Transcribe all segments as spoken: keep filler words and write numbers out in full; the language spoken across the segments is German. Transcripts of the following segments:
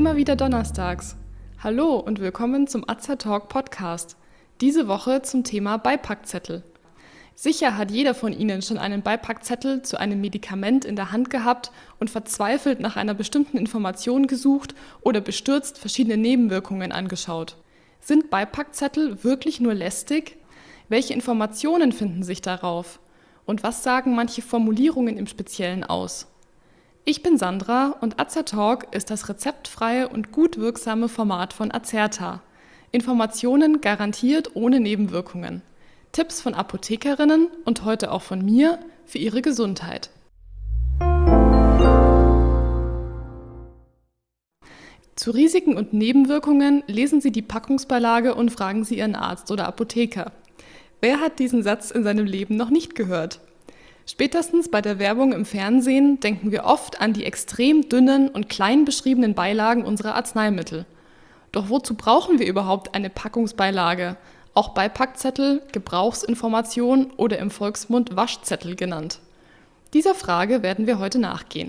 Immer wieder donnerstags. Hallo und willkommen zum Azer-Talk Podcast. Diese Woche zum Thema Beipackzettel. Sicher hat jeder von Ihnen schon einen Beipackzettel zu einem Medikament in der Hand gehabt und verzweifelt nach einer bestimmten Information gesucht oder bestürzt verschiedene Nebenwirkungen angeschaut. Sind Beipackzettel wirklich nur lästig? Welche Informationen finden sich darauf? Und was sagen manche Formulierungen im Speziellen aus? Ich bin Sandra und Azer-Talk ist das rezeptfreie und gut wirksame Format von Azerta. Informationen garantiert ohne Nebenwirkungen. Tipps von Apothekerinnen und heute auch von mir für Ihre Gesundheit. Zu Risiken und Nebenwirkungen lesen Sie die Packungsbeilage und fragen Sie Ihren Arzt oder Apotheker. Wer hat diesen Satz in seinem Leben noch nicht gehört? Spätestens bei der Werbung im Fernsehen denken wir oft an die extrem dünnen und klein beschriebenen Beilagen unserer Arzneimittel. Doch wozu brauchen wir überhaupt eine Packungsbeilage? Auch Beipackzettel, Gebrauchsinformation oder im Volksmund Waschzettel genannt. Dieser Frage werden wir heute nachgehen.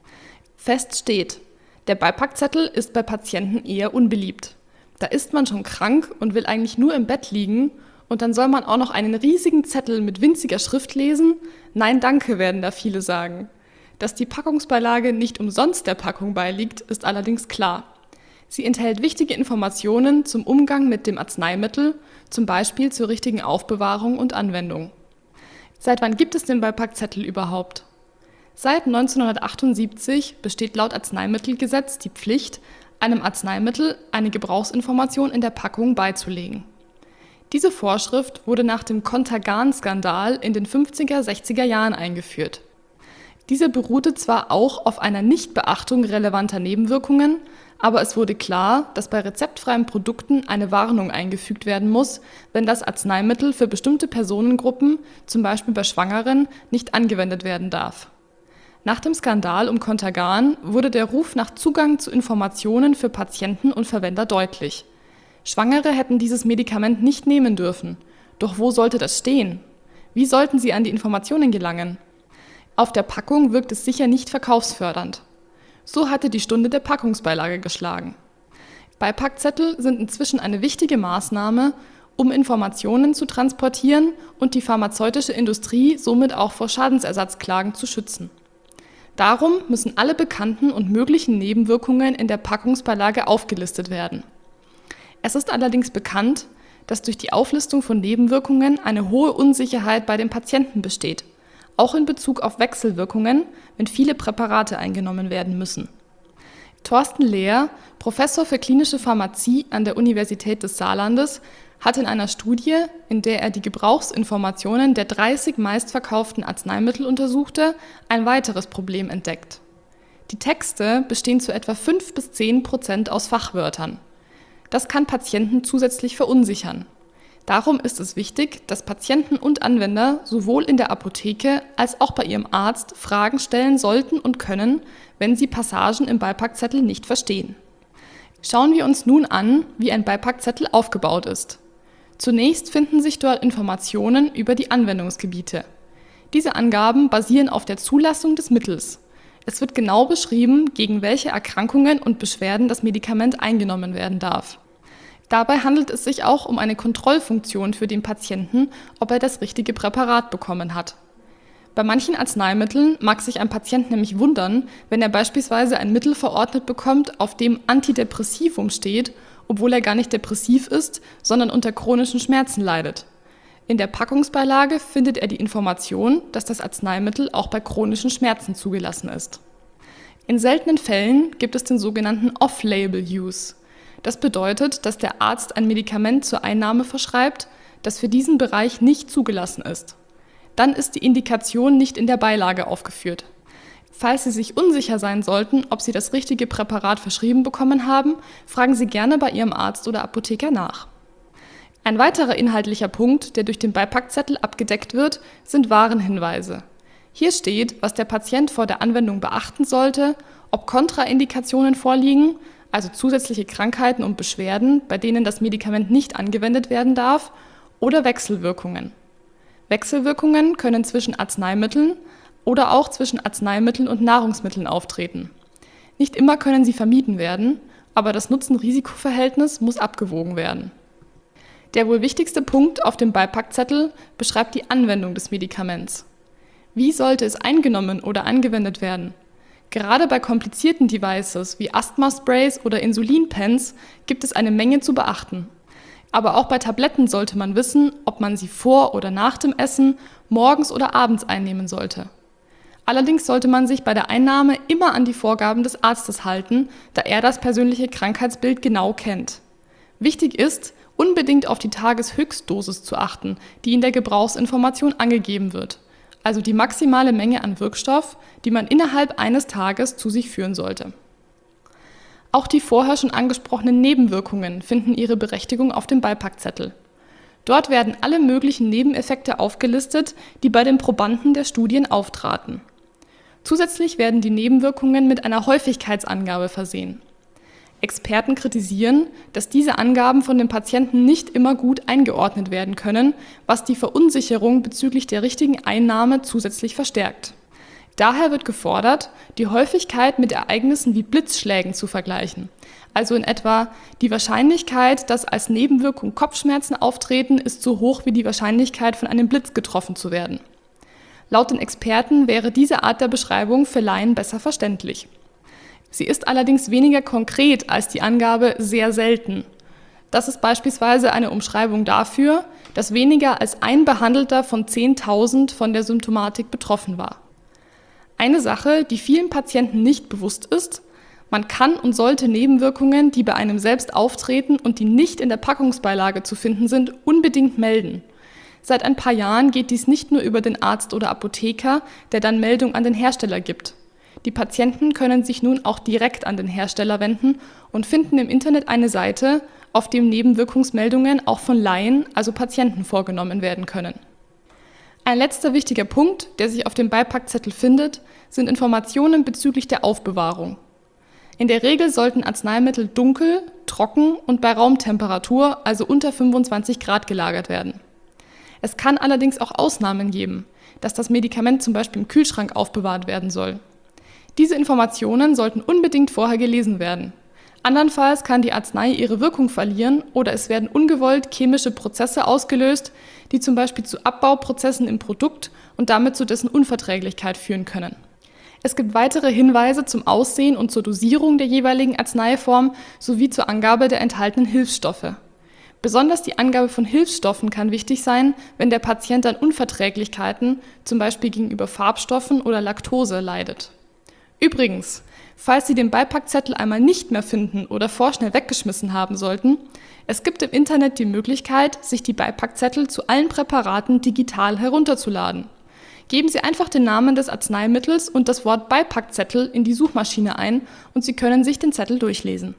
Fest steht, der Beipackzettel ist bei Patienten eher unbeliebt. Da ist man schon krank und will eigentlich nur im Bett liegen und dann soll man auch noch einen riesigen Zettel mit winziger Schrift lesen? Nein, danke, werden da viele sagen. Dass die Packungsbeilage nicht umsonst der Packung beiliegt, ist allerdings klar. Sie enthält wichtige Informationen zum Umgang mit dem Arzneimittel, zum Beispiel zur richtigen Aufbewahrung und Anwendung. Seit wann gibt es den Beipackzettel überhaupt? Seit neunzehnhundertachtundsiebzig besteht laut Arzneimittelgesetz die Pflicht, einem Arzneimittel eine Gebrauchsinformation in der Packung beizulegen. Diese Vorschrift wurde nach dem Contergan-Skandal in den fünfziger, sechziger Jahren eingeführt. Diese beruhte zwar auch auf einer Nichtbeachtung relevanter Nebenwirkungen, aber es wurde klar, dass bei rezeptfreien Produkten eine Warnung eingefügt werden muss, wenn das Arzneimittel für bestimmte Personengruppen, zum Beispiel bei Schwangeren, nicht angewendet werden darf. Nach dem Skandal um Contergan wurde der Ruf nach Zugang zu Informationen für Patienten und Verwender deutlich. Schwangere hätten dieses Medikament nicht nehmen dürfen. Doch wo sollte das stehen? Wie sollten sie an die Informationen gelangen? Auf der Packung wirkt es sicher nicht verkaufsfördernd. So hatte die Stunde der Packungsbeilage geschlagen. Beipackzettel sind inzwischen eine wichtige Maßnahme, um Informationen zu transportieren und die pharmazeutische Industrie somit auch vor Schadensersatzklagen zu schützen. Darum müssen alle bekannten und möglichen Nebenwirkungen in der Packungsbeilage aufgelistet werden. Es ist allerdings bekannt, dass durch die Auflistung von Nebenwirkungen eine hohe Unsicherheit bei den Patienten besteht, auch in Bezug auf Wechselwirkungen, wenn viele Präparate eingenommen werden müssen. Thorsten Lehr, Professor für klinische Pharmazie an der Universität des Saarlandes, hat in einer Studie, in der er die Gebrauchsinformationen der dreißig meistverkauften Arzneimittel untersuchte, ein weiteres Problem entdeckt. Die Texte bestehen zu etwa fünf bis zehn Prozent aus Fachwörtern. Das kann Patienten zusätzlich verunsichern. Darum ist es wichtig, dass Patienten und Anwender sowohl in der Apotheke als auch bei ihrem Arzt Fragen stellen sollten und können, wenn sie Passagen im Beipackzettel nicht verstehen. Schauen wir uns nun an, wie ein Beipackzettel aufgebaut ist. Zunächst finden sich dort Informationen über die Anwendungsgebiete. Diese Angaben basieren auf der Zulassung des Mittels. Es wird genau beschrieben, gegen welche Erkrankungen und Beschwerden das Medikament eingenommen werden darf. Dabei handelt es sich auch um eine Kontrollfunktion für den Patienten, ob er das richtige Präparat bekommen hat. Bei manchen Arzneimitteln mag sich ein Patient nämlich wundern, wenn er beispielsweise ein Mittel verordnet bekommt, auf dem Antidepressivum steht, obwohl er gar nicht depressiv ist, sondern unter chronischen Schmerzen leidet. In der Packungsbeilage findet er die Information, dass das Arzneimittel auch bei chronischen Schmerzen zugelassen ist. In seltenen Fällen gibt es den sogenannten Off-Label-Use. Das bedeutet, dass der Arzt ein Medikament zur Einnahme verschreibt, das für diesen Bereich nicht zugelassen ist. Dann ist die Indikation nicht in der Beilage aufgeführt. Falls Sie sich unsicher sein sollten, ob Sie das richtige Präparat verschrieben bekommen haben, fragen Sie gerne bei Ihrem Arzt oder Apotheker nach. Ein weiterer inhaltlicher Punkt, der durch den Beipackzettel abgedeckt wird, sind Warnhinweise. Hier steht, was der Patient vor der Anwendung beachten sollte, ob Kontraindikationen vorliegen, also zusätzliche Krankheiten und Beschwerden, bei denen das Medikament nicht angewendet werden darf, oder Wechselwirkungen. Wechselwirkungen können zwischen Arzneimitteln oder auch zwischen Arzneimitteln und Nahrungsmitteln auftreten. Nicht immer können sie vermieden werden, aber das Nutzen-Risiko-Verhältnis muss abgewogen werden. Der wohl wichtigste Punkt auf dem Beipackzettel beschreibt die Anwendung des Medikaments. Wie sollte es eingenommen oder angewendet werden? Gerade bei komplizierten Devices wie Asthma-Sprays oder Insulinpens gibt es eine Menge zu beachten. Aber auch bei Tabletten sollte man wissen, ob man sie vor oder nach dem Essen, morgens oder abends einnehmen sollte. Allerdings sollte man sich bei der Einnahme immer an die Vorgaben des Arztes halten, da er das persönliche Krankheitsbild genau kennt. Wichtig ist, unbedingt auf die Tageshöchstdosis zu achten, die in der Gebrauchsinformation angegeben wird, also die maximale Menge an Wirkstoff, die man innerhalb eines Tages zu sich führen sollte. Auch die vorher schon angesprochenen Nebenwirkungen finden ihre Berechtigung auf dem Beipackzettel. Dort werden alle möglichen Nebeneffekte aufgelistet, die bei den Probanden der Studien auftraten. Zusätzlich werden die Nebenwirkungen mit einer Häufigkeitsangabe versehen. Experten kritisieren, dass diese Angaben von den Patienten nicht immer gut eingeordnet werden können, was die Verunsicherung bezüglich der richtigen Einnahme zusätzlich verstärkt. Daher wird gefordert, die Häufigkeit mit Ereignissen wie Blitzschlägen zu vergleichen. Also in etwa, die Wahrscheinlichkeit, dass als Nebenwirkung Kopfschmerzen auftreten, ist so hoch wie die Wahrscheinlichkeit, von einem Blitz getroffen zu werden. Laut den Experten wäre diese Art der Beschreibung für Laien besser verständlich. Sie ist allerdings weniger konkret als die Angabe sehr selten. Das ist beispielsweise eine Umschreibung dafür, dass weniger als ein Behandelter von zehntausend von der Symptomatik betroffen war. Eine Sache, die vielen Patienten nicht bewusst ist: Man kann und sollte Nebenwirkungen, die bei einem selbst auftreten und die nicht in der Packungsbeilage zu finden sind, unbedingt melden. Seit ein paar Jahren geht dies nicht nur über den Arzt oder Apotheker, der dann Meldung an den Hersteller gibt. Die Patienten können sich nun auch direkt an den Hersteller wenden und finden im Internet eine Seite, auf dem Nebenwirkungsmeldungen auch von Laien, also Patienten, vorgenommen werden können. Ein letzter wichtiger Punkt, der sich auf dem Beipackzettel findet, sind Informationen bezüglich der Aufbewahrung. In der Regel sollten Arzneimittel dunkel, trocken und bei Raumtemperatur, also unter fünfundzwanzig Grad, gelagert werden. Es kann allerdings auch Ausnahmen geben, dass das Medikament zum Beispiel im Kühlschrank aufbewahrt werden soll. Diese Informationen sollten unbedingt vorher gelesen werden. Andernfalls kann die Arznei ihre Wirkung verlieren oder es werden ungewollt chemische Prozesse ausgelöst, die zum Beispiel zu Abbauprozessen im Produkt und damit zu dessen Unverträglichkeit führen können. Es gibt weitere Hinweise zum Aussehen und zur Dosierung der jeweiligen Arzneiform sowie zur Angabe der enthaltenen Hilfsstoffe. Besonders die Angabe von Hilfsstoffen kann wichtig sein, wenn der Patient an Unverträglichkeiten, zum Beispiel gegenüber Farbstoffen oder Laktose, leidet. Übrigens, falls Sie den Beipackzettel einmal nicht mehr finden oder vorschnell weggeschmissen haben sollten, es gibt im Internet die Möglichkeit, sich die Beipackzettel zu allen Präparaten digital herunterzuladen. Geben Sie einfach den Namen des Arzneimittels und das Wort Beipackzettel in die Suchmaschine ein und Sie können sich den Zettel durchlesen.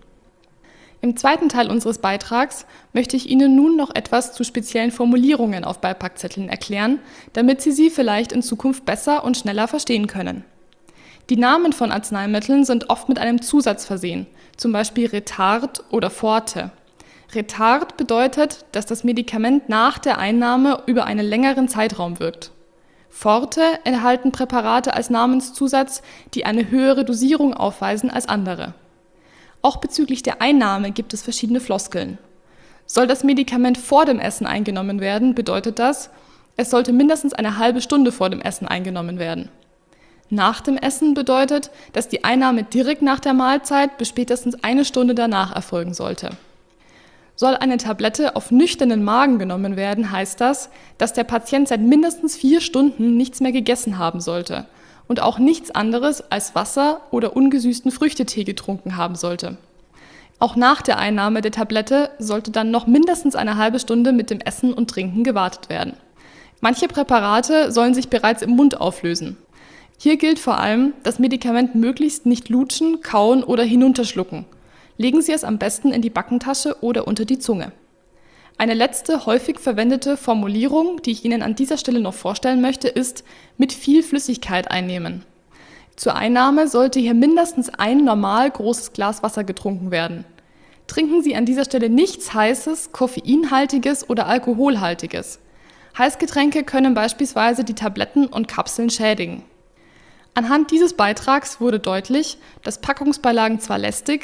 Im zweiten Teil unseres Beitrags möchte ich Ihnen nun noch etwas zu speziellen Formulierungen auf Beipackzetteln erklären, damit Sie sie vielleicht in Zukunft besser und schneller verstehen können. Die Namen von Arzneimitteln sind oft mit einem Zusatz versehen, zum Beispiel Retard oder Forte. Retard bedeutet, dass das Medikament nach der Einnahme über einen längeren Zeitraum wirkt. Forte enthalten Präparate als Namenszusatz, die eine höhere Dosierung aufweisen als andere. Auch bezüglich der Einnahme gibt es verschiedene Floskeln. Soll das Medikament vor dem Essen eingenommen werden, bedeutet das, es sollte mindestens eine halbe Stunde vor dem Essen eingenommen werden. Nach dem Essen bedeutet, dass die Einnahme direkt nach der Mahlzeit bis spätestens eine Stunde danach erfolgen sollte. Soll eine Tablette auf nüchternen Magen genommen werden, heißt das, dass der Patient seit mindestens vier Stunden nichts mehr gegessen haben sollte und auch nichts anderes als Wasser oder ungesüßten Früchtetee getrunken haben sollte. Auch nach der Einnahme der Tablette sollte dann noch mindestens eine halbe Stunde mit dem Essen und Trinken gewartet werden. Manche Präparate sollen sich bereits im Mund auflösen. Hier gilt vor allem, das Medikament möglichst nicht lutschen, kauen oder hinunterschlucken. Legen Sie es am besten in die Backentasche oder unter die Zunge. Eine letzte häufig verwendete Formulierung, die ich Ihnen an dieser Stelle noch vorstellen möchte, ist mit viel Flüssigkeit einnehmen. Zur Einnahme sollte hier mindestens ein normal großes Glas Wasser getrunken werden. Trinken Sie an dieser Stelle nichts Heißes, Koffeinhaltiges oder Alkoholhaltiges. Heißgetränke können beispielsweise die Tabletten und Kapseln schädigen. Anhand dieses Beitrags wurde deutlich, dass Packungsbeilagen zwar lästig,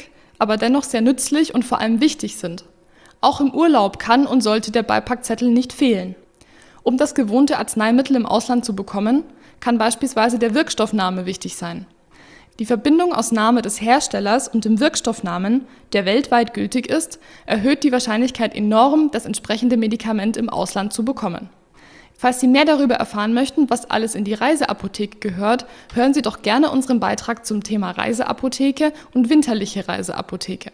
aber dennoch sehr nützlich und vor allem wichtig sind. Auch im Urlaub kann und sollte der Beipackzettel nicht fehlen. Um das gewohnte Arzneimittel im Ausland zu bekommen, kann beispielsweise der Wirkstoffname wichtig sein. Die Verbindung aus Name des Herstellers und dem Wirkstoffnamen, der weltweit gültig ist, erhöht die Wahrscheinlichkeit enorm, das entsprechende Medikament im Ausland zu bekommen. Falls Sie mehr darüber erfahren möchten, was alles in die Reiseapotheke gehört, hören Sie doch gerne unseren Beitrag zum Thema Reiseapotheke und winterliche Reiseapotheke.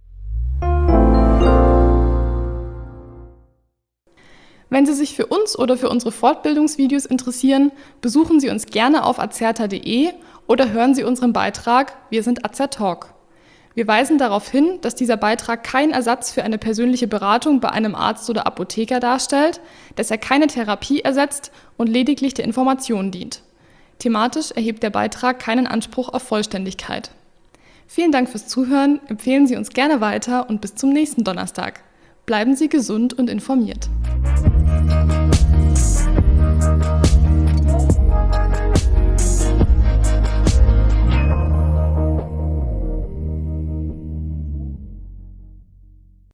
Wenn Sie sich für uns oder für unsere Fortbildungsvideos interessieren, besuchen Sie uns gerne auf azerta punkt de oder hören Sie unseren Beitrag Wir sind Azertalk. Wir weisen darauf hin, dass dieser Beitrag kein Ersatz für eine persönliche Beratung bei einem Arzt oder Apotheker darstellt, dass er keine Therapie ersetzt und lediglich der Information dient. Thematisch erhebt der Beitrag keinen Anspruch auf Vollständigkeit. Vielen Dank fürs Zuhören, empfehlen Sie uns gerne weiter und bis zum nächsten Donnerstag. Bleiben Sie gesund und informiert.